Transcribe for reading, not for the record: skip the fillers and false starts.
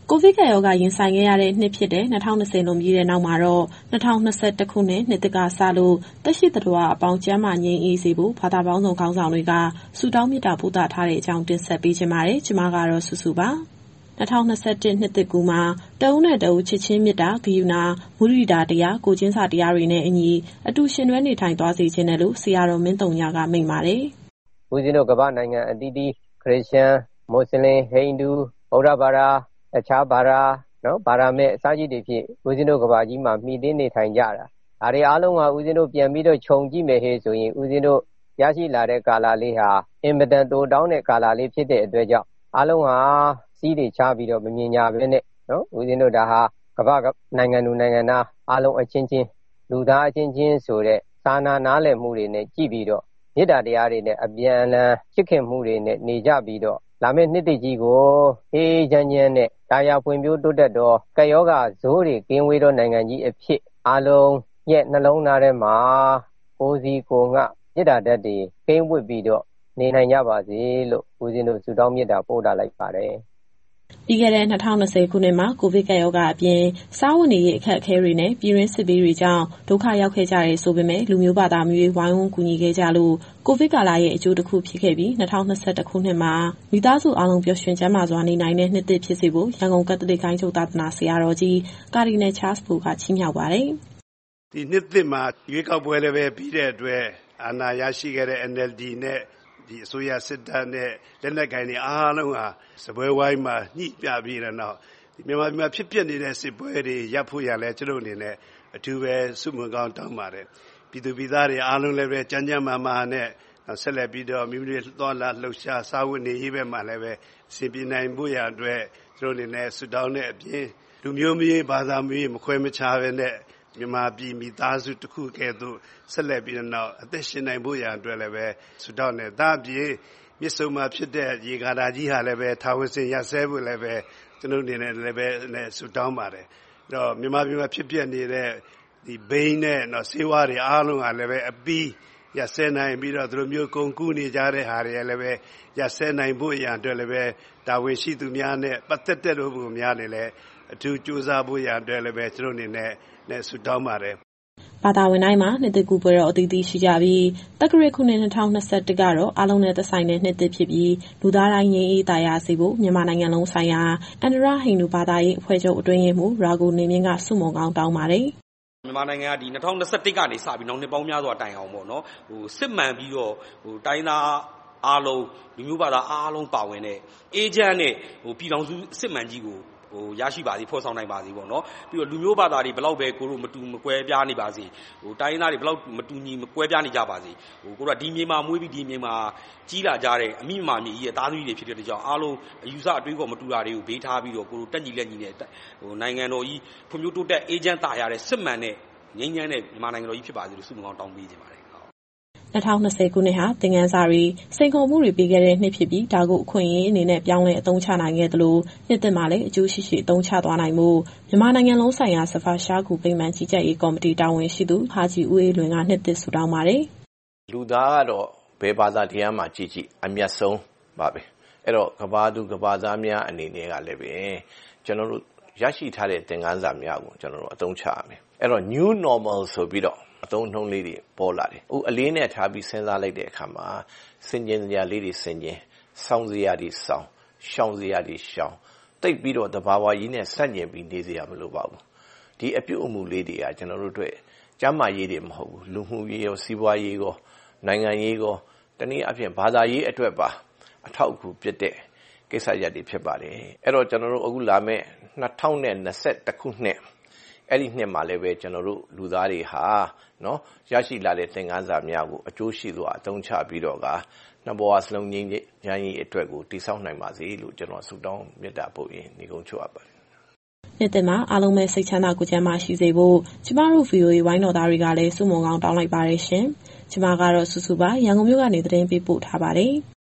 ကိုဗစ်ကပ်ရောဂါရင်ဆိုင်ခဲ့ရတဲ့နှစ်ဖြစ်တဲ့2020လွန်ပြီးတဲ့နောက်မှာတော့2021ခုနှစ်သစ်ကစလို့သက်ရှိသတ္တဝါအပေါင်းကျန်းမာငြိမ်းအေးစေဖို့ဘာသာပေါင်းစုံခေါင်းဆောင်တွေကဆုတောင်းမေတ္တာပို့သထားတဲ့အကြောင်းတင်ဆက်ပေးချင်ပါတယ်။ကျွန်မကတော့စုစုပါ2021နှစ်သစ်ကူးမှာတဦးနဲ့တဦးချစ်ချင်းမေတ္တာဂရုဏာမုဒိတာတရားကိုချင်းစာတရားတွေနဲ့အညီအတူရှင်တွဲနေထိုင်သွားစေခြင်းနဲ့လို့ဆရာတော်မင်းတုံညာကမိန့်ပါတယ်။ဦးဇင်းတို့ကမ္ဘာနိုင်ငံအသီးသီးခရစ်ယာန်မွတ်စလင်ဟိန္ဒူဗုဒ္ဓဘာသာအခြားဘာသာဘာသာမဲ့အစကြီးတွေဖြစ်ဦးဇင်းတို့ကမ္ဘာကြီးမှာမှီတင်းနေထိုင်ကြတာ။ဒါတွေအားလုံးကဦးဇင်းတို့ပြန်ပြီးတော့ခြုံကြည့်မယ်ဟေ့ဆိုရင်ဦးဇင်းတို့ရရှိလာတဲ့ကာလလေးဟာအင်မတန်တိုတောင်းတဲ့ကာလလေးဖြစ်တဲ့အတွက်ကြောင့်အားလုံးဟာစီးတွေချပြီးတော့မမြင်ကြဘဲနဲ့ဦးဇင်းတို့ဒါဟာကမ္ဘာနိုင်ငံသူနိုင်ငံသားအားလုံးအချင်းချင်းလူသားအချင်းချင်းဆိုတဲ့စာနာနားလည်မှုတွေနဲ့ကြည့်ပြီးတော့မေတ္တာတရားတွေနဲ့အပြန်အလှန်ချစ်ခင်မှုတွေနဲ့နေကြပြီးတော့လာမယ့်နှစ်တကြီးကိုအေးချမ်းချမ်းနဲ့တာယာဖွံ့ဖြိုးတိုးတက်သောကပ်ရောဂါဇိုးတွေကင်းဝေးသောနိုင်ငံကြီးအဖြစ်အားလုံးရဲ့နှလုံးသားထဲမှာကိုယ်စီကိုယ်ငှမေတ္တာဓာတ်တွေကိန်းဝတ်ပြီးတော့နေနိုင်ကြပါစေလို့ဦးဇင်းတို့ဆုတောင်းမေတ္တာပို့တာလိုက်ပါတယ်။ပြီးခဲ့တဲ့2020ခုနှစ်မှာကိုဗစ်ကပ်ရောဂါအပြင်စားဝတ်နေရေးအခက်အခဲတွေနဲ့ပြည်တွင်းစစ်ဘေးတွေကြောင့်ဒုက္ခရောက်ခဲ့ကြရဲဆိုပေမဲ့လူမျိုးဘာသာမျိုးဝိုင်းဝန်းကူညီခဲ့ကြလို့ကိုဗစ်ကာလရဲ့အကျိုးတစ်ခုဖြစ်ခဲ့ပြီး2021ခုနှစ်မှာမိသားစုအားလုံးပျော်ရွှင်ကျန်းမာစွာနေနိုင်တဲ့နှစ်သစ်ဖြစ်စေဖို့ရန်ကုန်ကက်သလစ်ဂိုဏ်းချုပ်သာသနာဆရာတော်ကြီးကာဒီနယ်ချားစ်ဘိုကချီးမြှောက်ပါတယ်။ဒီနှစ်သစ်မှာရွေးကောက်ပွဲလည်းပဲပြီးတဲ့အတွက်အာဏာရရှိခဲ့တဲ့ NLD နဲ့ဒီအစိုးရစစ်တပ်နဲ့လက်နက်ကိုင်တွေအားလုံးဟာစပွဲဝိုင်းမှာညှိပြပြီးတဲ့နောက်မြန်မာပြည်မှာဖြစ်ပျက်နေတဲ့စစ်ပွဲတွေရပ်ဖို့ရလဲကျွန်တော်အနေနဲ့အထူးပဲဆုမွန်ကောင်းတောင်းပါတယ်ပြည်သူပြည်သားတွေအားလုံးလည်းပဲကြမ်းကြမ်းမာမာနဲ့ဆက်လက်ပြီးတော့မိမိတို့သွားလာလှုပ်ရှားစာဝတ်နေရေးပဲမှာလည်းပဲစီပင်နိုင်ဖို့ရအတွက်ကျွန်တော်အနေနဲ့ဆုတောင်းတဲ့အပြင်လူမျိုးမျိုးဘာသာမျိုးမခွဲမခြားပဲနဲ့မြန်မာပြည်မိသားစုတစ်ခုကဲ့သို့ဆက်လက်ပြီးတော့အသက်ရှင်နိုင်ဖို့ရအတွက်လည်းပဲဆုတောင်းနေဒါအပြင်မြစ်ဆုံမှာဖြစ်တဲ့ရေကာတာကြီးဟာလည်းပဲထာဝရစင်ရဆဲဖို့လည်းပဲကျွန်တော်အနေနဲ့လည်းပဲဆုတောင်းပါတယ်။တော့မြန်မာပြည်မှာဖြစ်ပျက်နေတဲ့ဒီဘိန်းနဲ့ဆေးဝါးတွေအားလုံးကလည်းပဲအပီးရဆဲနိုင်ပြီးတော့သူတို့မျိုးကုန်ကူးနေကြတဲ့ဟာတွေလည်းပဲရဆဲနိုင်ဖို့ရအတွက်လည်းပဲတာဝန်ရှိသူများနဲ့ပတ်သက်တဲ့လူတွေများလည်းအထူးကြိုးစားဖို့ရအတွက်လည်းပဲကျွန်တော်အနေနဲ့ဆုတောင်းပါတယ်။ဘာသာဝင်တိုင်းမှာနှစ်သစ်ကူးပွဲတော်အသီးသီးရှိကြပြီးတက္ကရာခုနှစ်2021ကတော့အားလုံးနဲ့သက်ဆိုင်တဲ့နှစ်သစ်ဖြစ်ပြီးလူသားတိုင်းငြိမ်းအေးသာယာစေဖို့မြန်မာနိုင်ငံလုံးဆိုင်ရာအန္တရဟိန္ဒူဘာသာရေးအဖွဲ့ချုပ်အတွင်းရေးမှူးရာဂူနေမြင့်ကဆုမွန်ကောင်းတောင်းပါတယ်။မြန်မာနိုင်ငံကဒီ2021ကနေစပြီးနောက်နှစ်ပေါင်းများစွာတိုင်အောင်ပေါ့နော်စစ်မှန်ပြီးတော့တိုင်းသားအားလုံးလူမျိုးဘာသာအားလုံးပါဝင်တဲ့အေဂျင့်နဲ့ပြည်ထောင်စုစစ်မှန်ကြီးကိုရရှိပါစေဖော်ဆောင်နိုင်ပါစေပေါ့နော်ပြီးတော့လူမျိုးဘာသာတွေဘလောက်ပဲကိုတို့မတူမကွဲပြားနေပါစေတိုင်းသားတွေဘလောက်မတူညီမကွဲပြားနေကြပါစေကိုတို့ကဒီမြေမှာမွေးပြီးဒီမြေမှာကြီးလာကြတဲ့အမိမာမြေကြီးရဲ့သားသမီးတွေဖြစ်တဲ့ကြောင့်အားလုံးအယူဆအတွေးခေါ်မတူတာတွေကိုဘေးထားပြီးတော့ကိုတို့တက်ညီလက်ညီနဲ့နိုင်ငံတော်ကြီးဖွံ့ဖြိုးတိုးတက်အေဂျင့်တာရတဲ့စစ်မှန်တဲ့ငြိမ်းချမ်းတဲ့မြန်မာနိုင်ငံတော်ကြီးဖြစ်ပါစေလို့ဆုမွန်ကောင်းတောင်းပေးခြင်းပါတယ် 2020ခုနှစ်ဟာသင်ခန်းစာတွေစိန်ခေါ်မှုတွေပေးခဲ့တဲ့နှစ်ဖြစ်ပြီးဒါကိုအခွင့်အရေးအနေနဲ့ပြောင်းလဲအသုံးချနိုင်ခဲ့သလိုနှစ်သစ်မှာလည်းအကျိုးရှိရှိအသုံးချသွားနိုင်မှုမြန်မာနိုင်ငံလုံးဆိုင်ရာစဖာရှားကူပိမှန်ကြီးကြပ်ရေးကော်မတီတာဝန်ရှိသူဟာဂျီဦးအေးလွင်ကနှစ်သစ်ဆုတောင်းပါတယ်။လူသားကတော့ဘယ်ဘာသာတရားမှာကြည့်အမျက်ဆုံးပါပဲ။အဲ့တော့ကဘာသူကဘာသားများအနေနဲ့ကလည်းပဲကျွန်တော်တို့ရရှိထားတဲ့သင်ခန်းစာများကိုကျွန်တော်တို့အသုံးချရမယ်။အဲ့တော့ new normal ဆိုပြီးတော့အသုံးနှုန်းလေးတွေပေါ်လာတယ်။အလေးနဲ့ထားပြီးစဉ်းစားလိုက်တဲ့အခါမှာစင်ကျင်စရာလေးတွေစင်ကျင်စောင်းစရာတွေစောင်းရှောင်စရာတွေရှောင်တိတ်ပြီးတော့တဘာဝကြီးနဲ့ဆန့်ကျင်ပြီးနေစရာမလိုပါဘူး။ဒီအပြုအမူလေးတွေကကျွန်တော်တို့အတွက်ကျမ်းမာရေးတွေမဟုတ်ဘူးလူမှုရေးရောစီးပွားရေးရောနိုင်ငံရေးရောတနည်းအားဖြင့်ဘာသာရေးအတွက်ပါအထောက်အကူပြတဲ့ကိစ္စရပ်တွေဖြစ်ပါတယ်။အဲ့တော့ကျွန်တော်တို့အခုလာမယ့်2021ခုနှစ်အဲ့ဒီနှစ်မှာလည်းပဲကျွန်တော်တို့လူသားတွေဟာရရှိလာတဲ့သင်ခန်းစာများကိုအကျိုးရှိစွာအသုံးချပြီးတော့ကနှစ်ဘဝစလုံးငြိမ်းချမ်းရေးအတွက်ကိုတည်ဆောက်နိုင်ပါစေလို့ကျွန်တော်ဆုတောင်းမေတ္တာပို့ရင်းညီကုန်းချအပ်ပါတယ်။နှစ်သစ်မှာအားလုံးပဲစိတ်ချမ်းသာကိုယ်ကျန်းမာရှိစေဖို့ကျမတို့ VOA ဝိုင်းတော်သားတွေကလည်းဆုမွန်ကောင်းတောင်းလိုက်ပါတယ်ရှင်။ကျမကတော့စုစုပါရန်ကုန်မြို့ကနေသတင်းပေးပို့ထားပါတယ်။